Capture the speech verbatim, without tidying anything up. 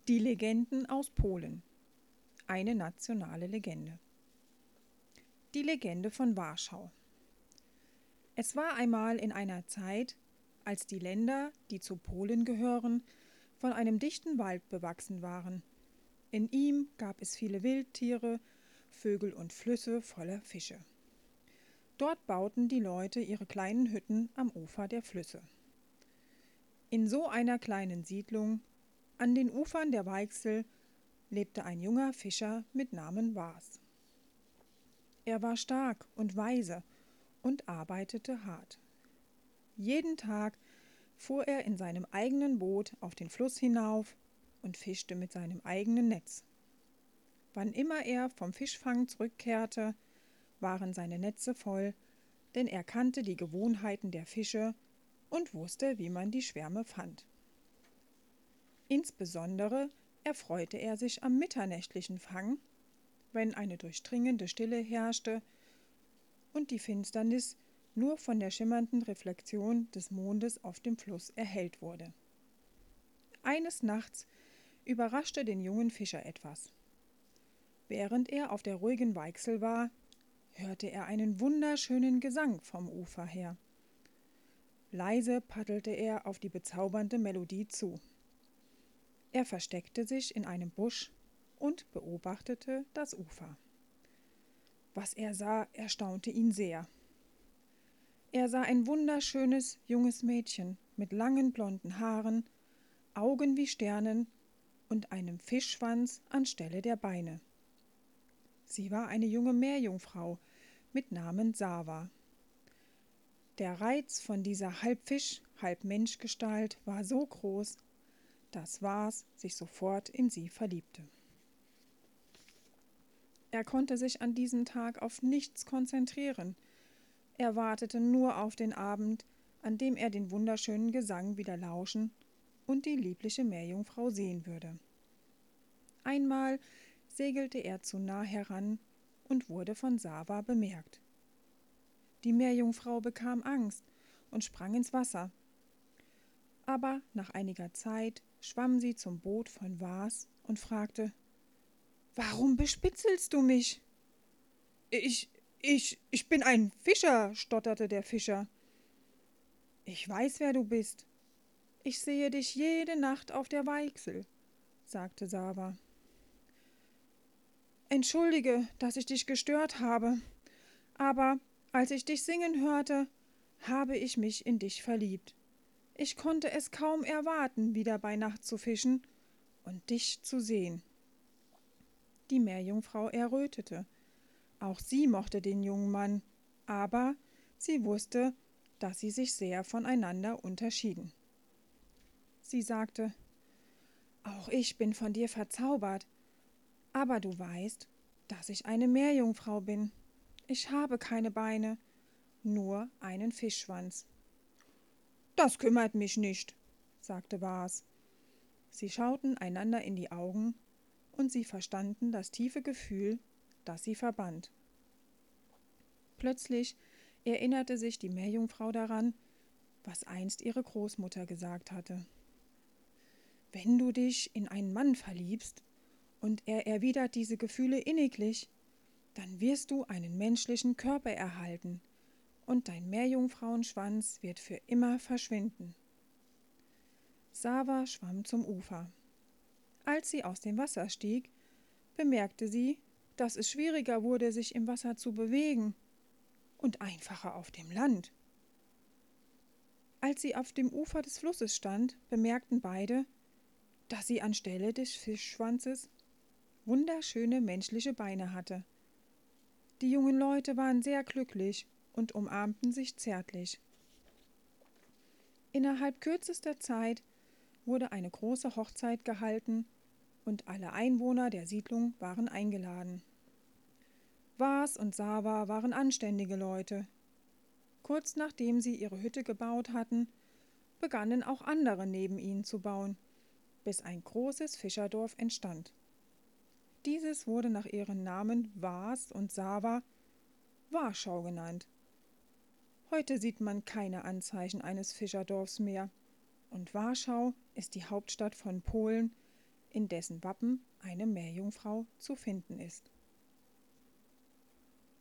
Die Legenden aus Polen. Eine nationale Legende. Die Legende von Warschau. Es war einmal in einer Zeit, als die Länder, die zu Polen gehören, von einem dichten Wald bewachsen waren. In ihm gab es viele Wildtiere, Vögel und Flüsse voller Fische. Dort bauten die Leute ihre kleinen Hütten am Ufer der Flüsse. In so einer kleinen Siedlung, an den Ufern der Weichsel, lebte ein junger Fischer mit Namen Wars. Er war stark und weise und arbeitete hart. Jeden Tag fuhr er in seinem eigenen Boot auf den Fluss hinauf und fischte mit seinem eigenen Netz. Wann immer er vom Fischfang zurückkehrte, waren seine Netze voll, denn er kannte die Gewohnheiten der Fische und wusste, wie man die Schwärme fand. Insbesondere erfreute er sich am mitternächtlichen Fang, wenn eine durchdringende Stille herrschte und die Finsternis nur von der schimmernden Reflexion des Mondes auf dem Fluss erhellt wurde. Eines Nachts überraschte den jungen Fischer etwas. Während er auf der ruhigen Weichsel war, hörte er einen wunderschönen Gesang vom Ufer her. Leise paddelte er auf die bezaubernde Melodie zu. Er versteckte sich in einem Busch und beobachtete das Ufer. Was er sah, erstaunte ihn sehr. Er sah ein wunderschönes junges Mädchen mit langen blonden Haaren, Augen wie Sternen und einem Fischschwanz anstelle der Beine. Sie war eine junge Meerjungfrau mit Namen Sava. Der Reiz von dieser halb Fisch, halb Menschgestalt war so groß, dass Wars sich sofort in sie verliebte. Er konnte sich an diesem Tag auf nichts konzentrieren. Er wartete nur auf den Abend, an dem er den wunderschönen Gesang wieder lauschen und die liebliche Meerjungfrau sehen würde. Einmal segelte er zu nah heran und wurde von Sava bemerkt. Die Meerjungfrau bekam Angst und sprang ins Wasser. Aber nach einiger Zeit schwamm sie zum Boot von Wars und fragte: »Warum bespitzelst du mich?« »Ich, ich, ich bin ein Fischer«, stotterte der Fischer. »Ich weiß, wer du bist. Ich sehe dich jede Nacht auf der Weichsel«, sagte Sava. »Entschuldige, dass ich dich gestört habe, aber als ich dich singen hörte, habe ich mich in dich verliebt. Ich konnte es kaum erwarten, wieder bei Nacht zu fischen und dich zu sehen.« Die Meerjungfrau errötete. Auch sie mochte den jungen Mann, aber sie wusste, dass sie sich sehr voneinander unterschieden. Sie sagte: »Auch ich bin von dir verzaubert, aber du weißt, dass ich eine Meerjungfrau bin. Ich habe keine Beine, nur einen Fischschwanz.« »Das kümmert mich nicht«, sagte Wars. Sie schauten einander in die Augen und sie verstanden das tiefe Gefühl, das sie verband. Plötzlich erinnerte sich die Meerjungfrau daran, was einst ihre Großmutter gesagt hatte. »Wenn du dich in einen Mann verliebst und er erwidert diese Gefühle inniglich, dann wirst du einen menschlichen Körper erhalten und dein Meerjungfrauenschwanz wird für immer verschwinden.« Sava schwamm zum Ufer. Als sie aus dem Wasser stieg, bemerkte sie, dass es schwieriger wurde, sich im Wasser zu bewegen und einfacher auf dem Land. Als sie auf dem Ufer des Flusses stand, bemerkten beide, dass sie anstelle des Fischschwanzes wunderschöne menschliche Beine hatte. Die jungen Leute waren sehr glücklich und umarmten sich zärtlich. Innerhalb kürzester Zeit wurde eine große Hochzeit gehalten und alle Einwohner der Siedlung waren eingeladen. Wars und Sava waren anständige Leute. Kurz nachdem sie ihre Hütte gebaut hatten, begannen auch andere neben ihnen zu bauen, bis ein großes Fischerdorf entstand. Dieses wurde nach ihren Namen Wars und Sava Warschau genannt. Heute sieht man keine Anzeichen eines Fischerdorfs mehr, und Warschau ist die Hauptstadt von Polen, in dessen Wappen eine Meerjungfrau zu finden ist.